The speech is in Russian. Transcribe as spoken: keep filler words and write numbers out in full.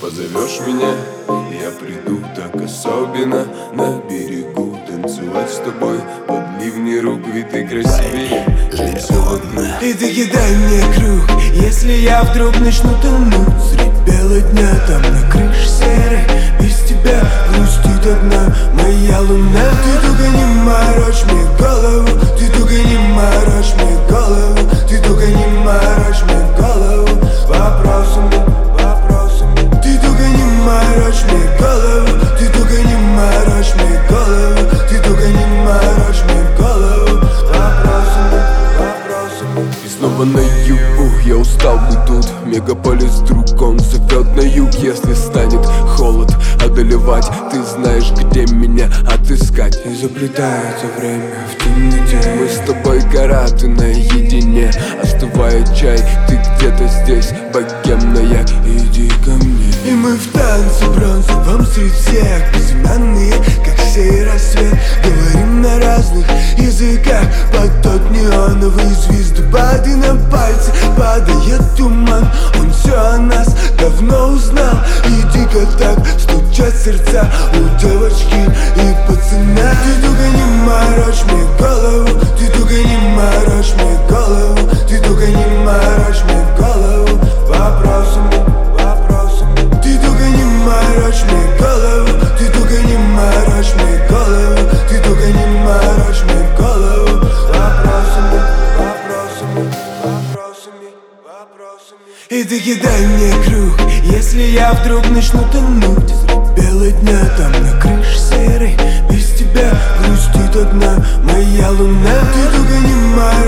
Позовешь меня, я приду так особенно. На берегу танцевать с тобой под ливни рук, ведь ты красивее, чем все вокруг. И ты кидай мне круг, если я вдруг начну тонуть средь бела дня, там на крыше серой без тебя грустит одна моя луна. Ты только не морочь мне голову, ты только не морочь мне голову, ты только не морочь мне голову вопросами, вопросами. Ты только не морочь мне голову, ты только не морочь мне голову, ты только не морочь мне голову вопросами, вопросами. И снова на югу, я устал быть тут. Мегаполис вдруг он зовет на юг. Если станет холод одолевать, ты знаешь, где меня отыскать. И заплетается время в темноте. Мы с тобой гора, ты наедине. Остывает чай, ты где-то здесь, богемная, иди ко мне. И мы в танце бронзовом среди всех, безымянные, как сей рассвет. Говорим на разных языках под тот неоновый звездопад. И на пальцы падает туман, он все о нас давно узнал. И дико так стучат сердца у девочки и пацана. Ты только не морочь мне голову, ты только не морочь мне голову, ты только не морочь мне голову вопросами, вопросами. Ты только не морочь мне голову, ты только не морочь мне голову, ты только не морочь мне голову вопросами, вопросами, вопросами, вопросами. И ты кидай мне круг, если я вдруг начну тонуть средь бела дня, там на крыше серой без тебя грустит одна моя луна. Ты только не морочь